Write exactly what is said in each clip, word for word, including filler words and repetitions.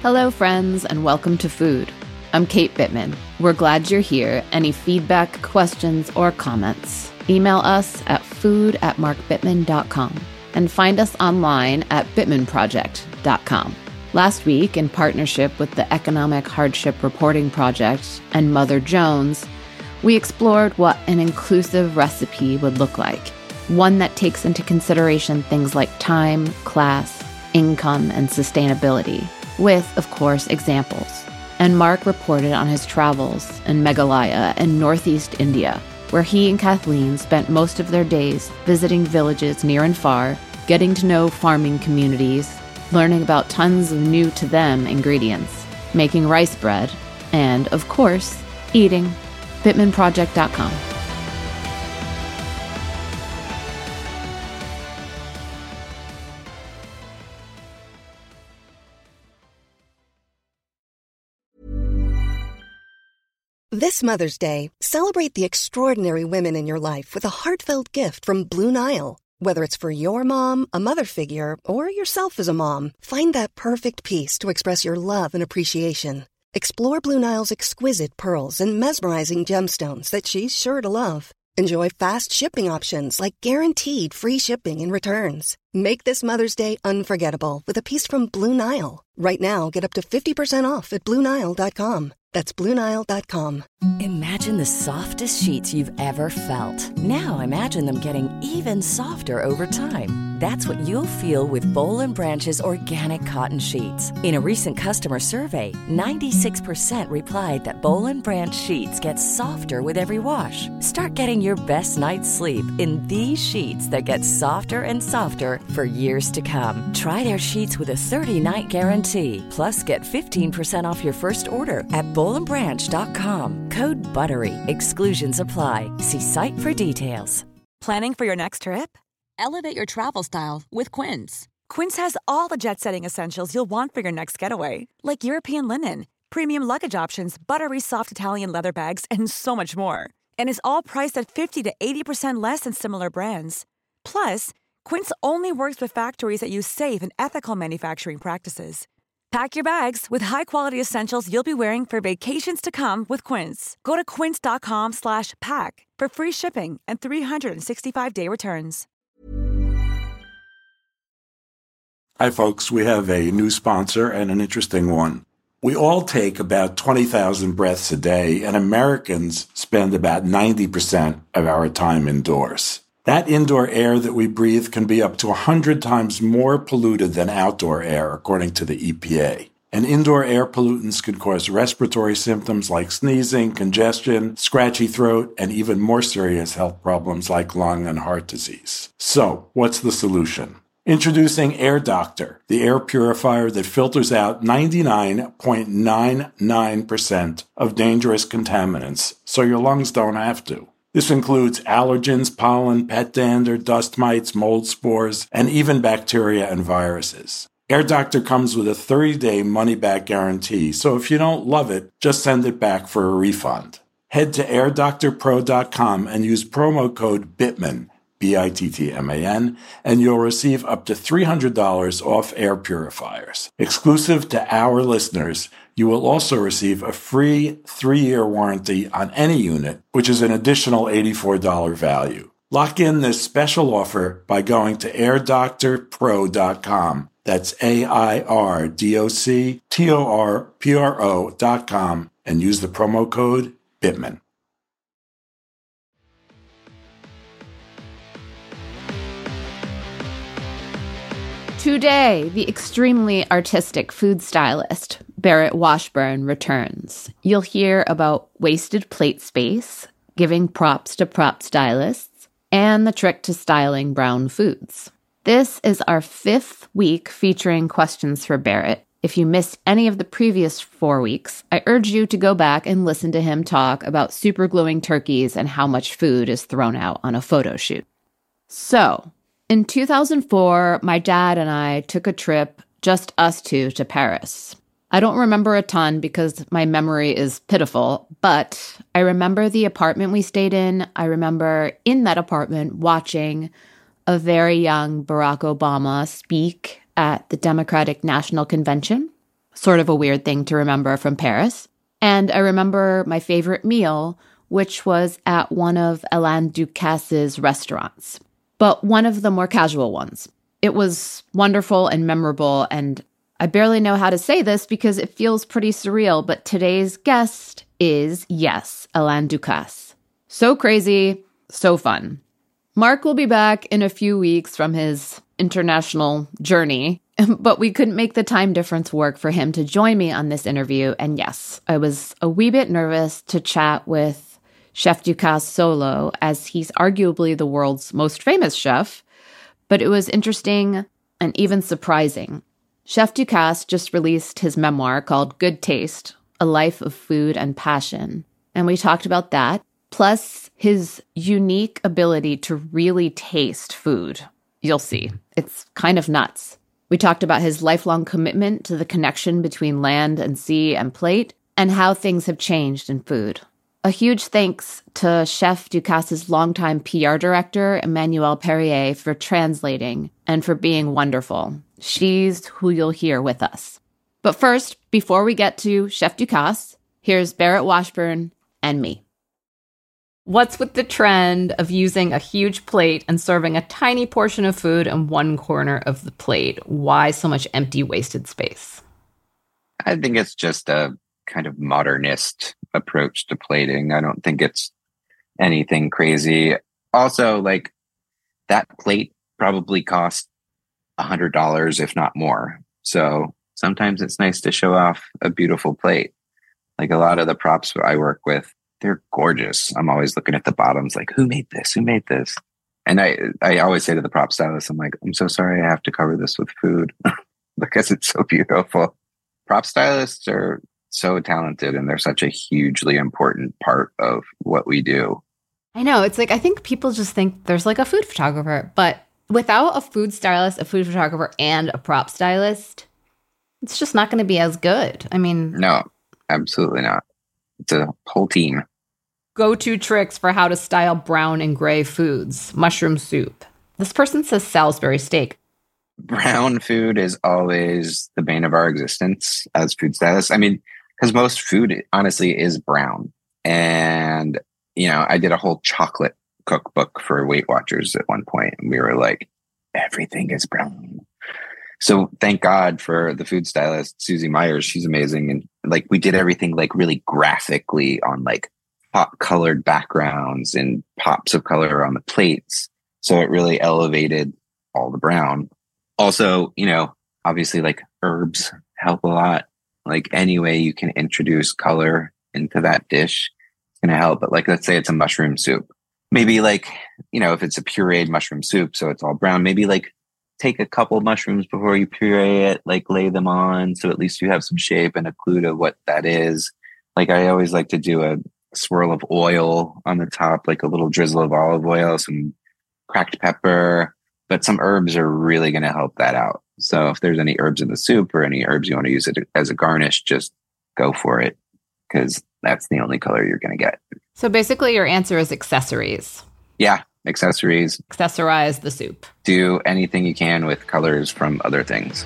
Hello, friends, and welcome to Food. I'm Kate Bittman. We're glad you're here. Any feedback, questions, or comments, email us at food at mark bittman dot com and find us online at bittman project dot com. Last week, in partnership with the Economic Hardship Reporting Project and Mother Jones, we explored what an inclusive recipe would look like, one that takes into consideration things like time, class, income, and sustainability, with, of course, examples. And Mark reported on his travels in Meghalaya and Northeast India, where he and Kathleen spent most of their days visiting villages near and far, getting to know farming communities, learning about tons of new-to-them ingredients, making rice bread, and, of course, eating. bittman project dot com. This Mother's Day, celebrate the extraordinary women in your life with a heartfelt gift from Blue Nile. Whether it's for your mom, a mother figure, or yourself as a mom, find that perfect piece to express your love and appreciation. Explore Blue Nile's exquisite pearls and mesmerizing gemstones that she's sure to love. Enjoy fast shipping options like guaranteed free shipping and returns. Make this Mother's Day unforgettable with a piece from Blue Nile. Right now, get up to fifty percent off at blue nile dot com. That's blue nile dot com. Imagine the softest sheets you've ever felt. Now imagine them getting even softer over time. That's what you'll feel with Boll and Branch's organic cotton sheets. In a recent customer survey, ninety-six percent replied that Boll and Branch sheets get softer with every wash. Start getting your best night's sleep in these sheets that get softer and softer for years to come. Try their sheets with a thirty-night guarantee. Plus, get fifteen percent off your first order at boll and branch dot com. Code BUTTERY. Exclusions apply. See site for details. Planning for your next trip? Elevate your travel style with Quince. Quince has all the jet-setting essentials you'll want for your next getaway, like European linen, premium luggage options, buttery soft Italian leather bags, and so much more. And is all priced at fifty to eighty percent less than similar brands. Plus, Quince only works with factories that use safe and ethical manufacturing practices. Pack your bags with high-quality essentials you'll be wearing for vacations to come with Quince. Go to quince dot com slash pack for free shipping and three sixty-five day returns. Hi, folks. We have a new sponsor and an interesting one. We all take about twenty thousand breaths a day, and Americans spend about ninety percent of our time indoors. That indoor air that we breathe can be up to one hundred times more polluted than outdoor air, according to the E P A. And indoor air pollutants can cause respiratory symptoms like sneezing, congestion, scratchy throat, and even more serious health problems like lung and heart disease. So, what's the solution? Introducing Air Doctor, the air purifier that filters out ninety-nine point nine nine percent of dangerous contaminants, so your lungs don't have to. This includes allergens, pollen, pet dander, dust mites, mold spores, and even bacteria and viruses. Air Doctor comes with a thirty-day money-back guarantee, so if you don't love it, just send it back for a refund. Head to air doctor pro dot com and use promo code BITTMAN, B I T T M A N, and you'll receive up to three hundred dollars off air purifiers. Exclusive to our listeners, you will also receive a free three-year warranty on any unit, which is an additional eighty-four dollars value. Lock in this special offer by going to air doctor pro dot com. That's A I R D O C T O R P R O dot com and use the promo code BITTMAN. Today, the extremely artistic food stylist, Barrett Washburn, returns. You'll hear about wasted plate space, giving props to prop stylists, and the trick to styling brown foods. This is our fifth week featuring questions for Barrett. If you missed any of the previous four weeks, I urge you to go back and listen to him talk about supergluing turkeys and how much food is thrown out on a photo shoot. So, in two thousand four, my dad and I took a trip, just us two, to Paris. I don't remember a ton because my memory is pitiful, but I remember the apartment we stayed in. I remember in that apartment watching a very young Barack Obama speak at the Democratic National Convention. sort of a weird thing to remember from Paris. And I remember my favorite meal, which was at one of Alain Ducasse's restaurants, but one of the more casual ones. It was wonderful and memorable, and I barely know how to say this because it feels pretty surreal, but today's guest is, yes, Alain Ducasse. So crazy, so fun. Mark will be back in a few weeks from his international journey, but we couldn't make the time difference work for him to join me on this interview. And yes, I was a wee bit nervous to chat with Chef Ducasse solo, as he's arguably the world's most famous chef, but it was interesting and even surprising. Chef Ducasse just released his memoir called Good Taste, A Life of Food and Passion, and we talked about that, plus his unique ability to really taste food. You'll see. It's kind of nuts. We talked about his lifelong commitment to the connection between land and sea and plate, and how things have changed in food. A huge thanks to Chef Ducasse's longtime P R director, Emmanuelle Perrier, for translating and for being wonderful. She's who you'll hear with us. But first, before we get to Chef Ducasse, here's Barrett Washburn and me. What's with the trend of using a huge plate and serving a tiny portion of food in one corner of the plate? Why so much empty, wasted space? I think it's just a kind of modernist approach to plating. I don't think it's anything crazy. Also, like, that plate probably cost a hundred dollars, if not more. So sometimes it's nice to show off a beautiful plate. Like, a lot of the props I work with, they're gorgeous. I'm always looking at the bottoms, like, who made this? Who made this? And I, I always say to the prop stylist, I'm like, I'm so sorry I have to cover this with food because it's so beautiful. Prop stylists are so talented, and they're such a hugely important part of what we do. I know. It's like, I think people just think there's like a food photographer, but without a food stylist, a food photographer, and a prop stylist, it's just not going to be as good. I mean, no, absolutely not. It's a whole team. Go-to tricks for how to style brown and gray foods. Mushroom soup. This person says Salisbury steak. Brown food is always the bane of our existence as food stylists. I mean, because most food, honestly, is brown. And, you know, I did a whole chocolate cookbook for Weight Watchers at one point, and we were like, everything is brown. So thank God for the food stylist, Susie Myers. She's amazing. And like, we did everything like really graphically on like pop colored backgrounds and pops of color on the plates. So it really elevated all the brown. Also, you know, obviously like herbs help a lot. Like, any way you can introduce color into that dish, it's going to help. But like, let's say it's a mushroom soup. Maybe like, you know, if it's a pureed mushroom soup, so it's all brown, maybe like take a couple of mushrooms before you puree it, like lay them on. So at least you have some shape and a clue to what that is. Like, I always like to do a swirl of oil on the top, like a little drizzle of olive oil, some cracked pepper, but some herbs are really going to help that out. So if there's any herbs in the soup or any herbs you want to use it as a garnish, just go for it, because that's the only color you're going to get. So basically your answer is accessories. Yeah, accessories. Accessorize the soup. Do anything you can with colors from other things.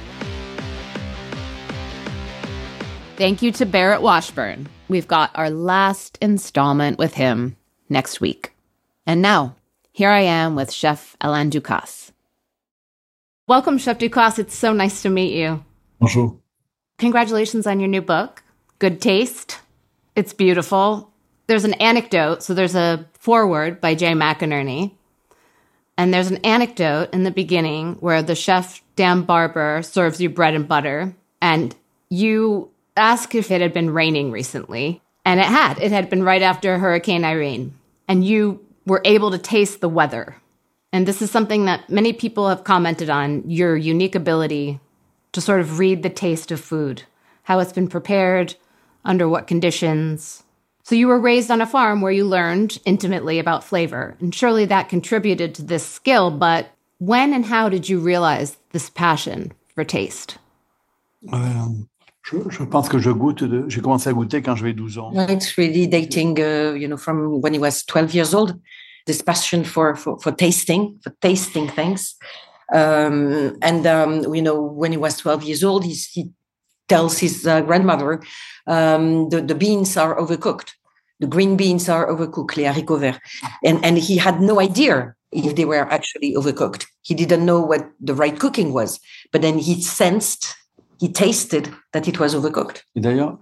Thank you to Barrett Washburn. We've got our last installment with him next week. And now, here I am with Chef Alain Ducasse. Welcome, Chef Ducasse. It's so nice to meet you. Bonjour. Congratulations on your new book, Good Taste. It's beautiful. There's an anecdote. So there's a foreword by Jay McInerney. And there's an anecdote in the beginning where the chef, Dan Barber, serves you bread and butter. And you ask if it had been raining recently. And it had. It had been right after Hurricane Irene. And you were able to taste the weather. And this is something that many people have commented on, your unique ability to sort of read the taste of food, how it's been prepared, under what conditions. So you were raised on a farm where you learned intimately about flavor, and surely that contributed to this skill, but when and how did you realize this passion for taste? Um, je, je pense que je goûte, de, j'ai commencé à goûter quand j'avais douze ans. It's really dating, uh, you know, from when he was twelve years old, this passion for, for, for tasting, for tasting things. Um, and, um, you know, when he was twelve years old, he, he tells his uh, grandmother, um, the, the beans are overcooked. The green beans are overcooked, les haricots verts. And, and he had no idea if they were actually overcooked. He didn't know what the right cooking was. But then he sensed, he tasted that it was overcooked. Et d'ailleurs,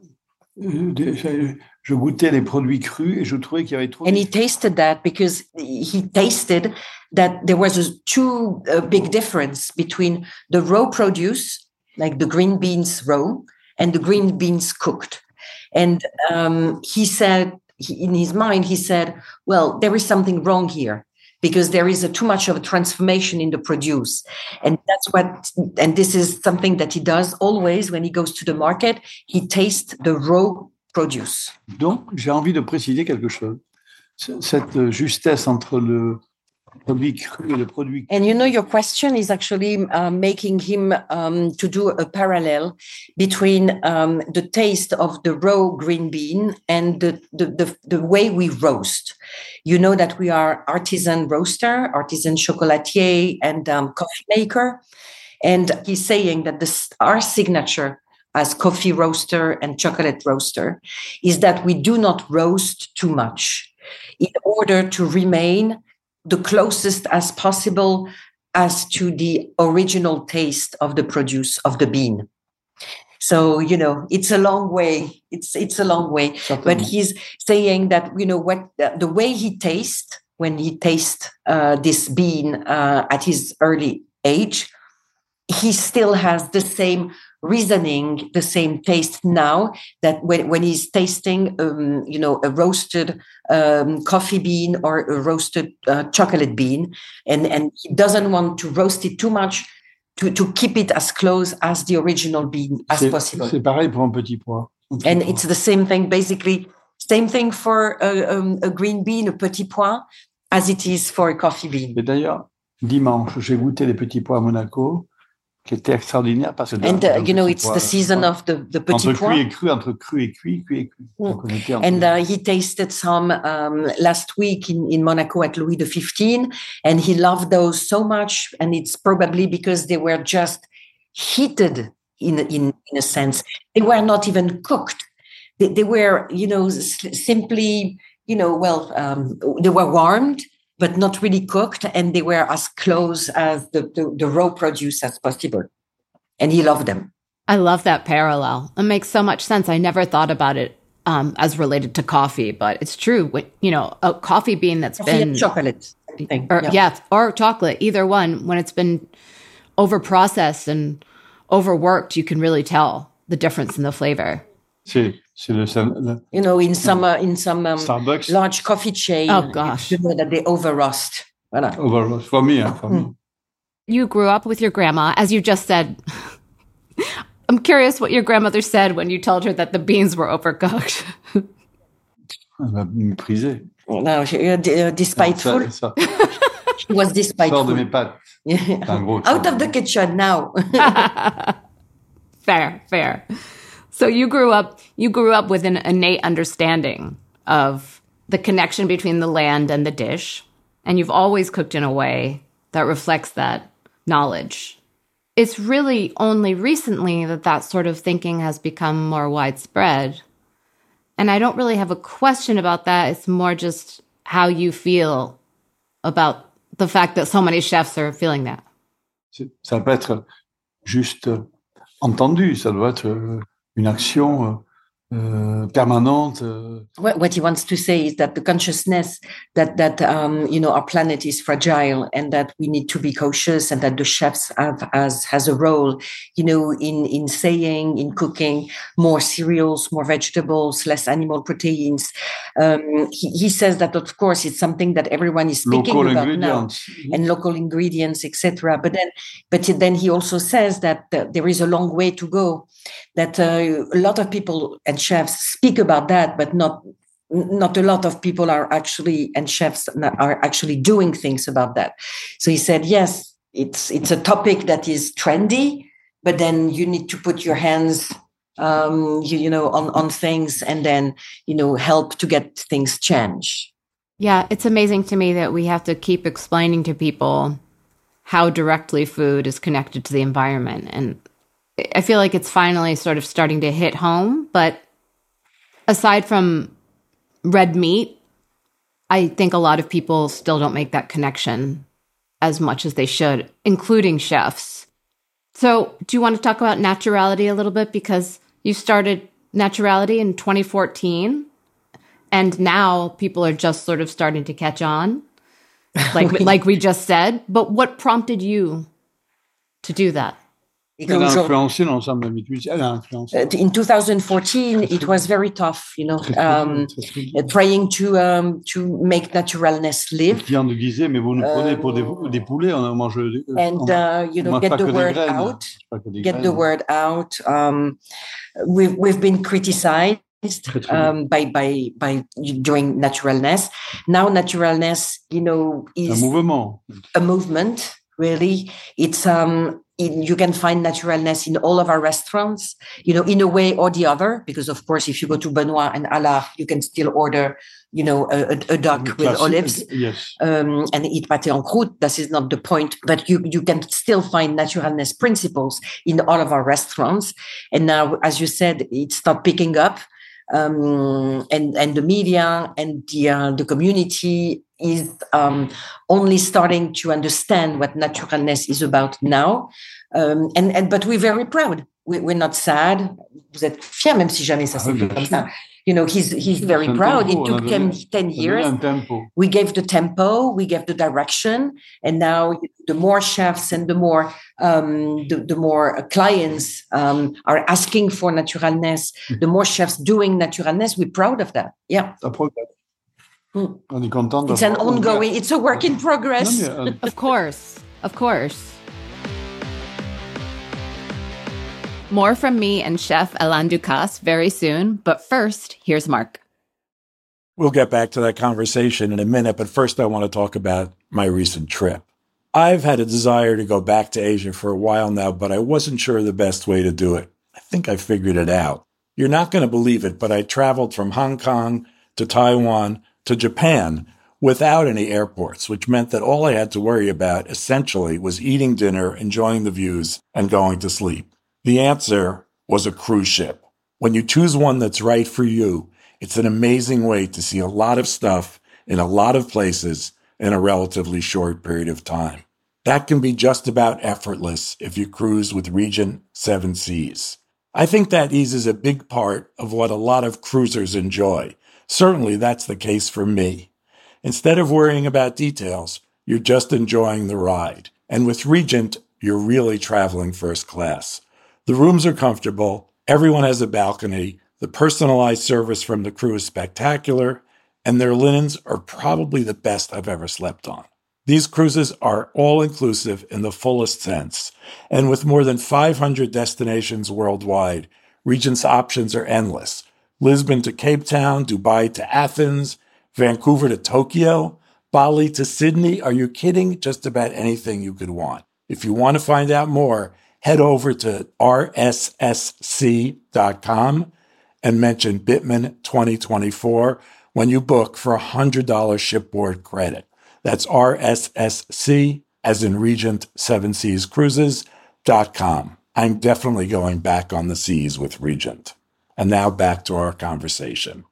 je goûtais les produits crus et je trouvais qu'il y avait trop. And he tasted that because he tasted that there was a too uh, big difference between the raw produce, like the green beans raw, and the green beans cooked. And um, he said, he, in his mind, he said, well, there is something wrong here because there is a, too much of a transformation in the produce. And that's what, and this is something that he does always when he goes to the market. He tastes the raw produce. Donc, j'ai envie de préciser quelque chose. Cette justesse entre le produit cru et le produit. And you know, your question is actually uh, making him um, to do a parallel between um, the taste of the raw green bean and the, the, the, the way we roast. You know that we are artisan roaster, artisan chocolatier, and um, coffee maker. And he's saying that this, our signature as coffee roaster and chocolate roaster is that we do not roast too much in order to remain the closest as possible as to the original taste of the produce of the bean. So, you know, it's a long way. It's it's a long way. Certainly. But he's saying that, you know, what the way he tastes when he tastes uh, this bean uh, at his early age, he still has the same reasoning, the same taste now that when, when he's tasting, um, you know, a roasted um, coffee bean or a roasted uh, chocolate bean, and, and he doesn't want to roast it too much to, to keep it as close as the original bean as c'est, possible. C'est pareil pour un petit pois. Un petit and pois. It's the same thing, basically, same thing for a, um, a green bean, a petit pois, as it is for a coffee bean. Et d'ailleurs, dimanche, j'ai goûté les petits pois à Monaco, qui était extraordinaire parce que and uh, you know it's the season of the the petit entre pois. Cuit et cru, entre cru et cuit, cuit et cuit. Mm. And uh, he tasted some um, last week in, in Monaco at Louis the fifteenth, and he loved those so much. And it's probably because they were just heated in in in a sense. They were not even cooked. They, they were, you know, simply, you know, well, um, they were warmed, but not really cooked, and they were as close as the, the, the raw produce as possible. And he loved them. I love that parallel. It makes so much sense. I never thought about it um, as related to coffee, but it's true. You know, a coffee bean that's coffee been... and chocolate. Or, yeah. yeah, or chocolate, either one. When it's been over-processed and overworked, you can really tell the difference in the flavor. C'est, c'est le, le, you know, in some uh, in some um, Starbucks. large coffee chain, oh gosh, you know that they over roast. Voilà. Over roast for me, hein, for mm. me. You grew up with your grandma, as you just said. I'm curious what your grandmother said when you told her that the beans were overcooked. Elle m'a méprisé. No, she, uh, d- uh, despiteful. Ça, ça. She was despiteful. Sors de mes pattes. Yeah. Gros, Out of the kitchen now. Fair, fair. So you grew up, you grew up with an innate understanding of the connection between the land and the dish, and you've always cooked in a way that reflects that knowledge. It's really only recently that that sort of thinking has become more widespread. And I don't really have a question about that. It's more just how you feel about the fact that so many chefs are feeling that. Ça peut être juste entendu, ça doit être une action euh, permanente. Euh. What he wants to say is that the consciousness that that um, you know our planet is fragile and that we need to be cautious, and that the chefs have as has a role, you know, in in saying, in cooking more cereals, more vegetables, less animal proteins. Um, he, he says that of course it's something that everyone is speaking local about ingredients. now, and local ingredients, et cetera. But then, but then he also says that uh, there is a long way to go. That uh, a lot of people and chefs speak about that, but not not a lot of people are actually, and chefs are actually doing things about that. So he said, yes, it's it's a topic that is trendy, but then you need to put your hands, um, you, you know, on, on things and then, you know, help to get things change. Yeah, it's amazing to me that we have to keep explaining to people how directly food is connected to the environment. And I feel like it's finally sort of starting to hit home. But aside from red meat, I think a lot of people still don't make that connection as much as they should, including chefs. So do you want to talk about Naturality a little bit? Because you started Naturality in twenty fourteen, and now people are just sort of starting to catch on, like like we just said. But what prompted you to do that? Elle a influencé l'ensemble de la mythologie. Elle a influencé. In two thousand fourteen, it was very tough, you know, um, trying to um, to make naturalness live. Les clients nous disaient, mais vous nous prenez pour des, des poulets, on mange. And uh, you know, get the word out, get the word out. Um, we've we've been criticized um, by by by doing naturalness. Now, naturalness, you know, is un mouvement. A movement. Really, it's um. In, you can find naturalness in all of our restaurants, you know, in a way or the other, because of course, if you go to Benoit and Allard, you can still order, you know, a, a duck with Classic, olives, yes, um, and eat pâté en croûte. That is not the point, but you, you can still find naturalness principles in all of our restaurants. And now, as you said, it's not picking up. Um, and, and the media and the, uh, the community is um, only starting to understand what naturalness is about now. Um, and, and, but we're very proud. We, we're not sad. Vous êtes fiers, même si jamais ça s'est fait comme ça. You know, he's he's very proud. It took him ten years. We gave the tempo, we gave the direction, and now the more chefs and the more um, the, the more clients um, are asking for naturalness. The more chefs doing naturalness, we're proud of that. Yeah. Mm. On est content. It's an ongoing. It's a work in progress. Of course, of course. More from me and Chef Alain Ducasse very soon, but first, here's Mark. We'll get back to that conversation in a minute, but first I want to talk about my recent trip. I've had a desire to go back to Asia for a while now, but I wasn't sure the best way to do it. I think I figured it out. You're not going to believe it, but I traveled from Hong Kong to Taiwan to Japan without any airports, which meant that all I had to worry about essentially was eating dinner, enjoying the views, and going to sleep. The answer was a cruise ship. When you choose one that's right for you, it's an amazing way to see a lot of stuff in a lot of places in a relatively short period of time. That can be just about effortless if you cruise with Regent Seven Seas. I think that ease is a big part of what a lot of cruisers enjoy. Certainly that's the case for me. Instead of worrying about details, you're just enjoying the ride. And with Regent, you're really traveling first class. The rooms are comfortable, everyone has a balcony, the personalized service from the crew is spectacular, and their linens are probably the best I've ever slept on. These cruises are all-inclusive in the fullest sense, and with more than five hundred destinations worldwide, Regent's options are endless. Lisbon to Cape Town, Dubai to Athens, Vancouver to Tokyo, Bali to Sydney. Are you kidding? Just about anything you could want. If you want to find out more, head over to R S S C dot com and mention Bittman twenty twenty-four when you book for a one hundred dollars shipboard credit. That's R S S C, as in Regent Seven Seas Cruises, dot com. I'm definitely going back on the seas with Regent. And now back to our conversation.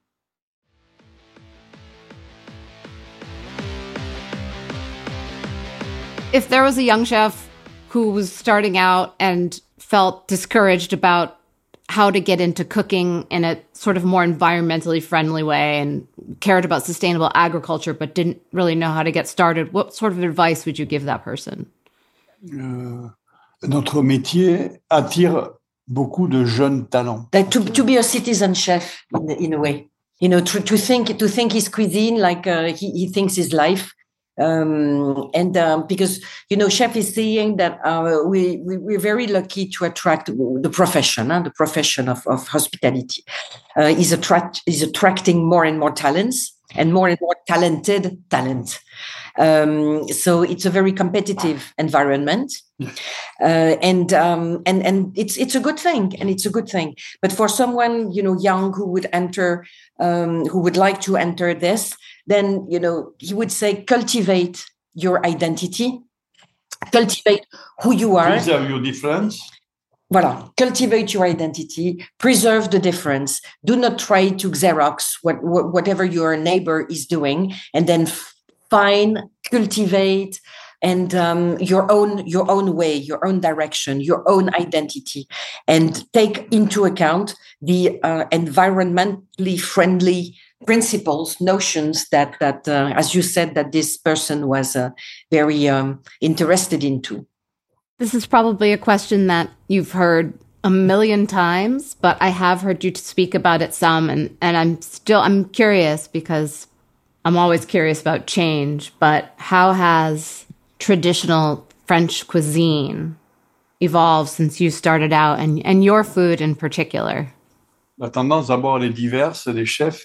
If there was a young chef who was starting out and felt discouraged about how to get into cooking in a sort of more environmentally friendly way and cared about sustainable agriculture but didn't really know how to get started, what sort of advice would you give that person? Uh, notre métier attire beaucoup de jeunes talents. Like to, to be a citizen chef in, in a way, you know, to, to think to think his cuisine like uh, he, he thinks his life. Um, and um, because, you know, chef is saying that uh, we, we, we're very lucky to attract the profession, huh? the profession of, of hospitality uh, is, attract, is attracting more and more talents and more and more talented talent. Um, so it's a very competitive environment. Uh, and um, and and it's it's a good thing, and it's a good thing. But for someone, you know, young who would enter, um, who would like to enter this, then, you know, he would say, cultivate your identity, cultivate who you are. Preserve your difference. Voilà, cultivate your identity, preserve the difference. Do not try to Xerox what, what, whatever your neighbor is doing, and then f- find, cultivate, and um, your own your own way, your own direction, your own identity, and take into account the uh, environmentally friendly principles, notions that that, uh, as you said, that this person was uh, very um, interested into. This is probably a question that you've heard a million times, but I have heard you speak about it some, and, and I'm still, I'm curious because I'm always curious about change, but how has traditional French cuisine evolved since you started out, and, and your food in particular? La tendance d'abord elle est diverse, les chefs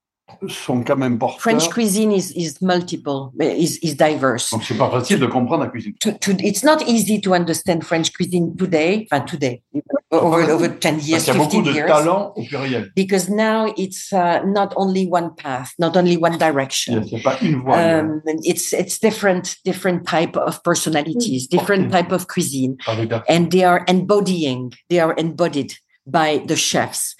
sont quand même porteurs. French cuisine is, is multiple, is, is diverse. Donc, c'est pas facile de comprendre la cuisine. To, to, it's not easy to understand French cuisine today, enfin today, over, over ten years, fifteen years. Il y a beaucoup de talents au pluriel. Because now it's uh, not only one path, not only one direction. Il y a pas une voie. Um, it's it's different different type of personalities, different type of cuisine, and they are embodying, they are embodied by the chefs.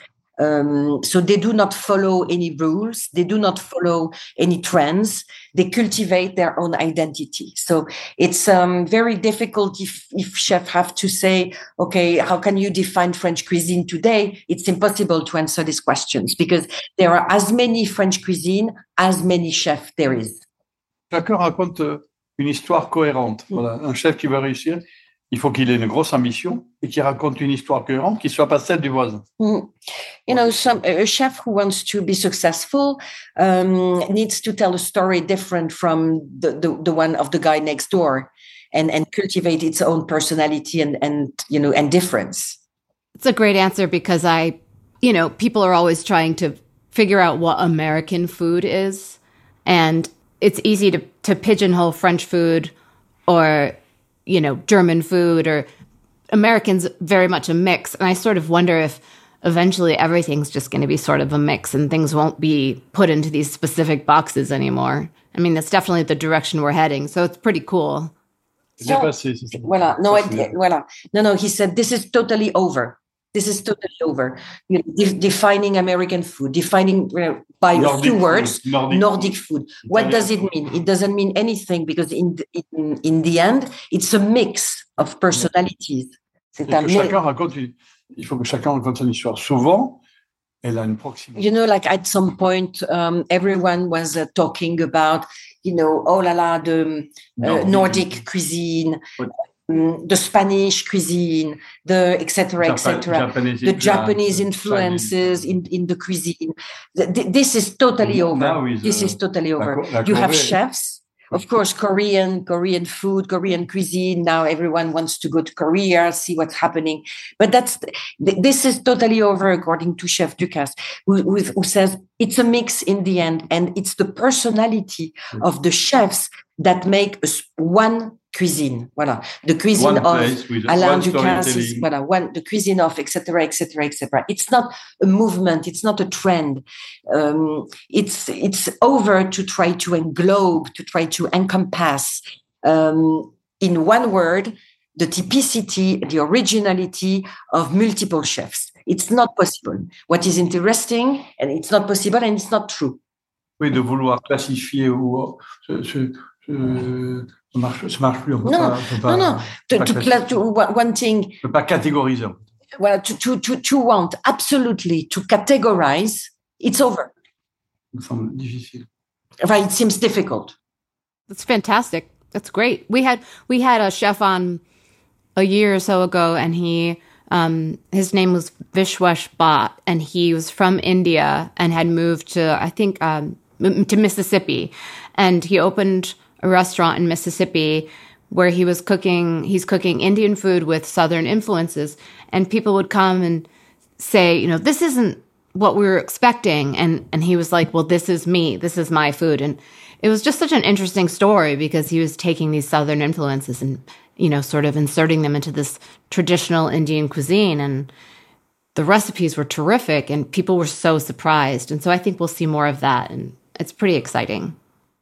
Um, so they do not follow any rules. They do not follow any trends. They cultivate their own identity. So it's um, very difficult if, if chefs have to say, okay, how can you define French cuisine today? It's impossible to answer these questions because there are as many French cuisine as many chefs there is. Chacun raconte une histoire cohérente. Voilà, un chef qui veut réussir, il faut qu'il ait une grosse ambition et qu'il raconte une histoire cohérente qui ne soit pas celle du voisin. Mm. You know, some a chef who wants to be successful um, needs to tell a story different from the, the, the one of the guy next door, and, and cultivate its own personality and, and you know and difference. It's a great answer because I, you know, people are always trying to figure out what American food is, and it's easy to to pigeonhole French food or, you know, German food, or Americans very much a mix. And I sort of wonder if eventually everything's just going to be sort of a mix and things won't be put into these specific boxes anymore. I mean, that's definitely the direction we're heading. So it's pretty cool. So, voilà. No, it, voilà. no, no, he said, this is totally over. This is totally over. You know, de- defining American food, defining uh, by Nordic a few words, food. Nordic, Nordic food. food. What does it mean? It doesn't mean anything because in the, in, in the end, it's a mix of personalities. C'est un chacun raconte une, il faut que chacun raconte son histoire. Souvent, elle a une proximité. You know, like at some point, um, everyone was uh, talking about, you know, oh la la, the uh, Nordic cuisine. What? The Spanish cuisine, the et cetera, et cetera, the Japanese influences in, in the cuisine. This is totally over. Is, this uh, is totally over. La, la you have chefs, of course, Korean, Korean food, Korean cuisine. Now everyone wants to go to Korea, see what's happening. But that's this is totally over, according to Chef Ducasse, who, who, who says it's a mix in the end, and it's the personality mm-hmm. of the chefs that make us one cuisine. Voilà, the cuisine one of Alain Ducasse is voilà, one the cuisine of et cetera, et cetera, et cetera. It's not a movement. It's not a trend. Um, it's it's over to try to englobe, to try to encompass um, in one word the typicity, the originality of multiple chefs. It's not possible. What is interesting, and it's not possible, and it's not true. Oui, de vouloir classifier ou ce, ce, ce, ça marche, ça marche plus. On peut non, pas, peut pas, non, non. To, to, cla- to one thing. On peut pas catégoriser. Well, to, to, to, to want absolutely to categorize, it's over. Ça me semble difficile. Right, it seems difficult. That's fantastic. That's great. We had we had a chef on a year or so ago, and he um, his name was Vishwesh Bhatt, and he was from India and had moved to I think um, to Mississippi, and he opened a restaurant in Mississippi where he was cooking, he's cooking Indian food with Southern influences. And people would come and say, you know, this isn't what we were expecting. And, and he was like, well, this is me. This is my food. And it was just such an interesting story because he was taking these Southern influences and, you know, sort of inserting them into this traditional Indian cuisine. And the recipes were terrific and people were so surprised. And so I think we'll see more of that. And it's pretty exciting.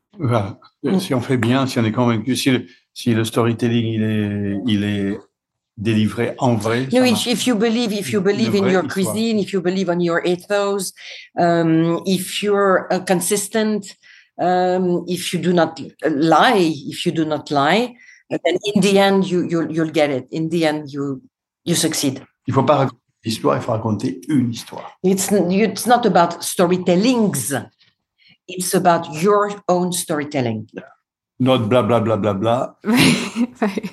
Voilà. Si on fait bien, si on est convaincu, si le, si le storytelling il est, il est délivrer en vrai. No, if, if you believe, if you believe in your histoire. Cuisine, if you believe on your ethos, um, if you're uh, consistent, um, if you do not lie, if you do not lie, then in the end you you'll, you'll get it. In the end, you you succeed. Il faut pas raconter l'histoire, il faut raconter une histoire. It's it's not about storytellings. It's about your own storytelling. Not blah blah blah blah blah. Right, right.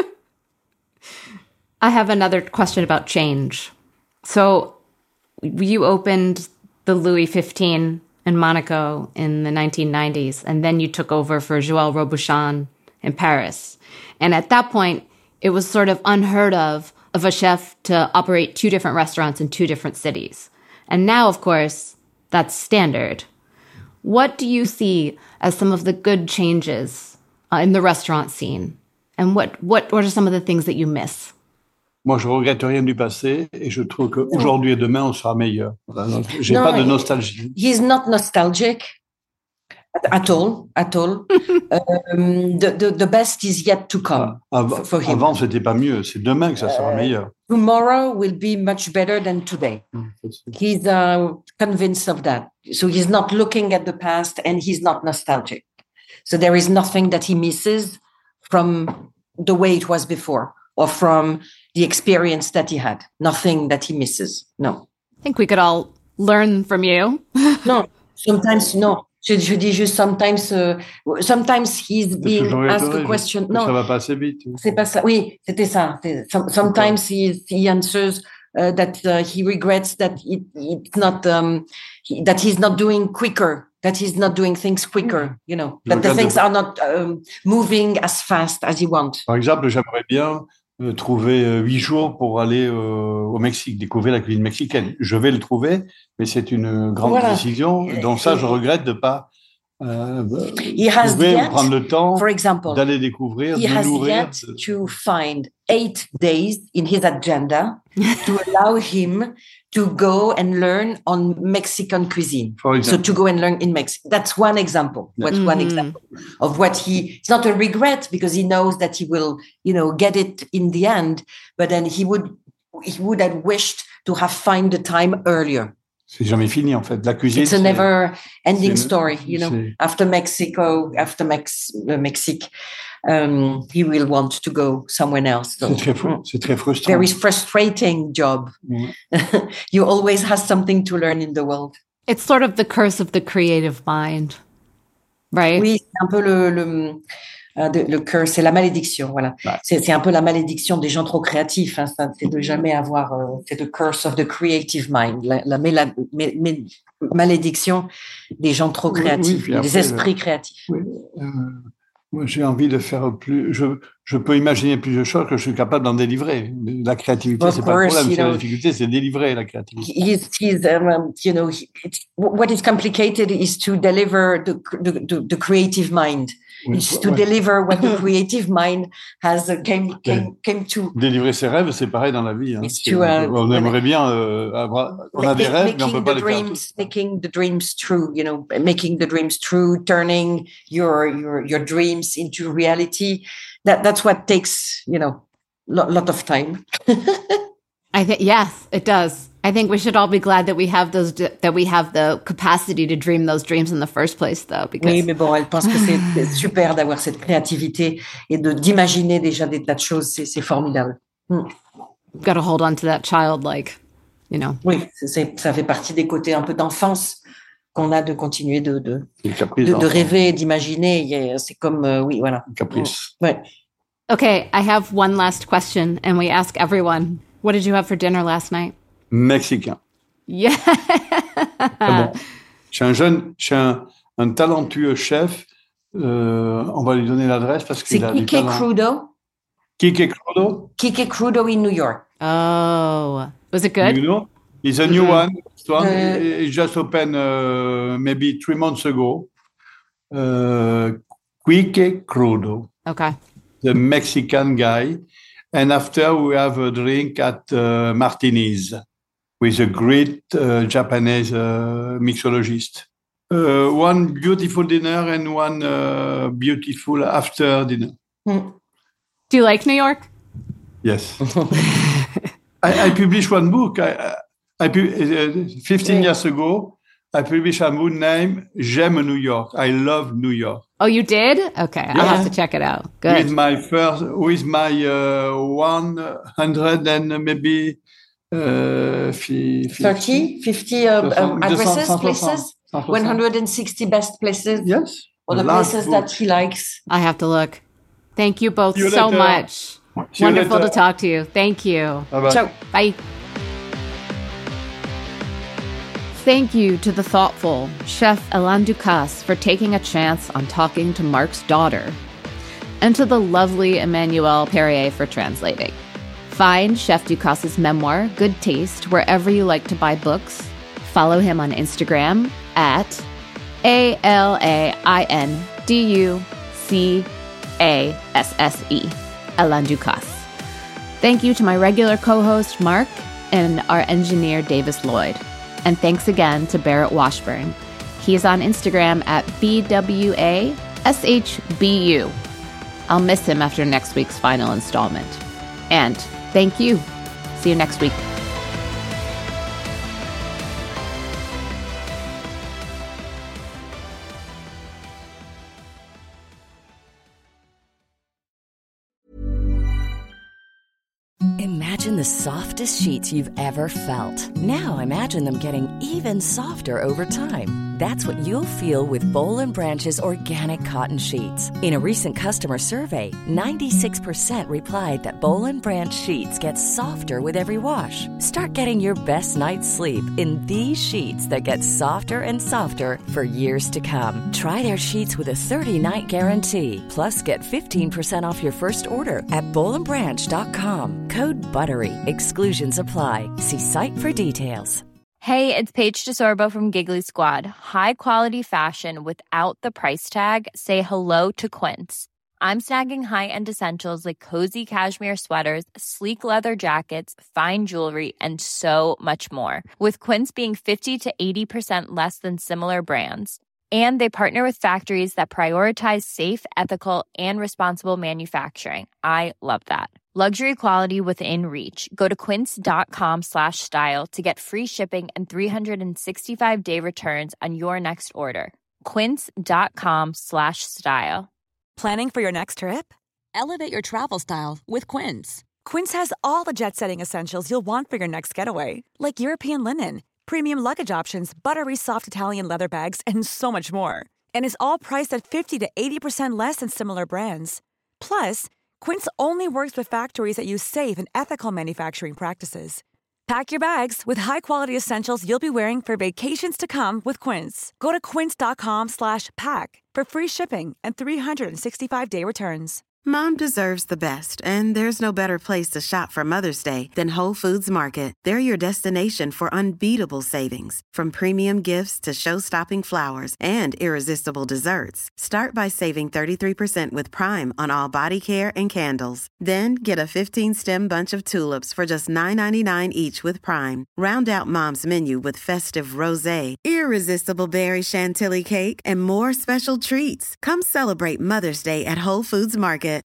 I have another question about change. So you opened the Louis fifteen in Monaco in the nineteen nineties, and then you took over for Joël Robuchon in Paris. And at that point, it was sort of unheard of of a chef to operate two different restaurants in two different cities. And now, of course, that's standard. What do you see as some of the good changes uh, in the restaurant scene? And what, what, what are some of the things that you miss? Moi, je regrette rien du passé et je trouve qu'aujourd'hui et demain, on sera meilleur. J'ai no, pas de nostalgie. He's not nostalgic at all, at all. um, the, the, the best is yet to come avant, for him. Avant, c'était pas mieux. C'est demain que ça sera meilleur. Uh, tomorrow will be much better than today. He's uh, convinced of that. So he's not looking at the past and he's not nostalgic. So there is nothing that he misses from the way it was before or from the experience that he had. Nothing that he misses. No. I think we could all learn from you. No, sometimes no. Je, je dis juste sometimes, uh, sometimes he's being asked a question. No, ça va pas assez vite. C'est pas ça. Oui, c'était ça. Sometimes he, he answers uh, that uh, he regrets that it, it's not um, he, that he's not doing quicker, that he's not doing things quicker. You know, that the things are not um, moving as fast as he wants. Par exemple, j'aimerais bien euh, trouver huit jours pour aller euh, au Mexique, découvrir la cuisine mexicaine. Je vais le trouver, mais c'est une grande voilà. décision. Donc ça, je regrette de pas euh, trouver ou prendre le temps d'aller découvrir, he de has nourrir. Yet to find eight days in his agenda to allow him to go and learn on Mexican cuisine. So to go and learn in Mexico. That's one example. That's mm-hmm. one example of what he, it's not a regret because he knows that he will, you know, get it in the end, but then he would, he would have wished to have found the time earlier. C'est jamais fini, en fait. La cuisine. It's a never ending story, you know, after Mexico, after Mex, uh, Mexique. Um, he will want to go somewhere else. So, c'est, très, c'est très frustrant. Very frustrating job. Mm. You always have something to learn in the world. It's sort of the curse of the creative mind, right? Oui, c'est un peu le, le, uh, the, le curse, c'est la malédiction, voilà. Ouais. C'est, c'est un peu la malédiction des gens trop créatifs, hein, ça, c'est de jamais avoir, euh, c'est the curse of the creative mind, la, la méla, mé, mé, malédiction des gens trop créatifs, oui, oui, des esprits le, créatifs. Oui, euh... Moi, j'ai envie de faire plus. Je, je peux imaginer plus de choses que je suis capable d'en délivrer. La créativité, of c'est course, pas le problème. C'est la difficulté, c'est délivrer la créativité. He's, he's, um, you know, it's, what is complicated is to deliver the the, the creative mind. Oui, it's to ouais. deliver what the creative mind has uh, came came came to. Délivrer ses rêves, c'est pareil dans la vie. Hein. To, uh, on aimerait bien euh, avoir. On a des rêves, mais on peut pas les dreams, faire. Making the dreams true, you know, making the dreams true, turning your your your dreams into reality. That that's what takes, you know, lot lot of time. I think yes, it does. I think we should all be glad that we have those that we have the capacity to dream those dreams in the first place, though. Because oui, mais bon, elle pense que c'est, c'est super d'avoir cette créativité et de d'imaginer déjà des tas de choses. C'est, c'est formidable. Hmm. You've got to hold on to that childlike, you know. Oui, c'est, c'est, ça fait partie des côtés un peu d'enfance qu'on a de continuer de de, caprice, de, de rêver, d'imaginer. C'est comme euh, oui, voilà. Caprice. Ouais. Okay, I have one last question, and we ask everyone. What did you have for dinner last night? Mexicain. Yeah. Bon. J'ai un jeune, j'ai un, un talentueux chef. Euh, on va lui donner l'adresse parce qu'il c'est a Quique du talent. Crudo. Quique Crudo. Quique Crudo in New York. Oh, was it good? You know, it's a new mm-hmm. one. So uh, it just opened uh, maybe three months ago. Uh, Quique Crudo. Okay. The Mexican guy. And after we have a drink at uh, Martini's with a great uh, Japanese uh, mixologist. Uh, one beautiful dinner and one uh, beautiful after dinner. Mm. Do you like New York? Yes. I, I published one book. I, I, I fifteen years ago, I published a book named J'aime New York. I love New York. Oh, you did? Okay, yeah. I'll have to check it out. Good. With my first, with my uh, one hundred and maybe uh, fifty, thirty, fifty uh, um, addresses, places, one hundred sixty best places. Yes. Or the places book. That he likes. I have to look. Thank you both you so later. much. See Wonderful to talk to you. Thank you. Bye-bye. Ciao. Bye. Thank you to the thoughtful Chef Alain Ducasse for taking a chance on talking to Marc's daughter, and to the lovely Emmanuelle Perrier for translating. Find Chef Ducasse's memoir, Good Taste, wherever you like to buy books. Follow him on Instagram at A L A I N D U C A S S E, Alain Ducasse. Thank you to my regular co-host, Marc, and our engineer, Davis Lloyd. And thanks again to Barrett Washburn. He is on Instagram at B W A S H B U. I'll miss him after next week's final installment. And thank you. See you next week. Imagine the softest sheets you've ever felt. Now imagine them getting even softer over time. That's what you'll feel with Boll and Branch's organic cotton sheets. In a recent customer survey, ninety-six percent replied that Boll and Branch sheets get softer with every wash. Start getting your best night's sleep in these sheets that get softer and softer for years to come. Try their sheets with a thirty-night guarantee. Plus, get fifteen percent off your first order at boll and branch dot com. Code BUTTERY. Exclusions apply. See site for details. Hey, it's Paige DeSorbo from Giggly Squad. High quality fashion without the price tag. Say hello to Quince. I'm snagging high-end essentials like cozy cashmere sweaters, sleek leather jackets, fine jewelry, and so much more. With Quince being fifty to eighty percent less than similar brands. And they partner with factories that prioritize safe, ethical, and responsible manufacturing. I love that. Luxury quality within reach. Go to quince.com slash style to get free shipping and three sixty-five day returns on your next order. Quince.com slash style. Planning for your next trip? Elevate your travel style with Quince. Quince has all the jet-setting essentials you'll want for your next getaway, like European linen, premium luggage options, buttery soft Italian leather bags, and so much more. And is all priced at fifty to eighty percent less than similar brands. Plus, Quince only works with factories that use safe and ethical manufacturing practices. Pack your bags with high-quality essentials you'll be wearing for vacations to come with Quince. Go to quince.com slash pack for free shipping and three sixty-five day returns. Mom deserves the best, and there's no better place to shop for Mother's Day than Whole Foods Market. They're your destination for unbeatable savings, from premium gifts to show-stopping flowers and irresistible desserts. Start by saving thirty-three percent with Prime on all body care and candles. Then get a fifteen-stem bunch of tulips for just nine ninety-nine each with Prime. Round out Mom's menu with festive rosé, irresistible berry chantilly cake, and more special treats. Come celebrate Mother's Day at Whole Foods Market.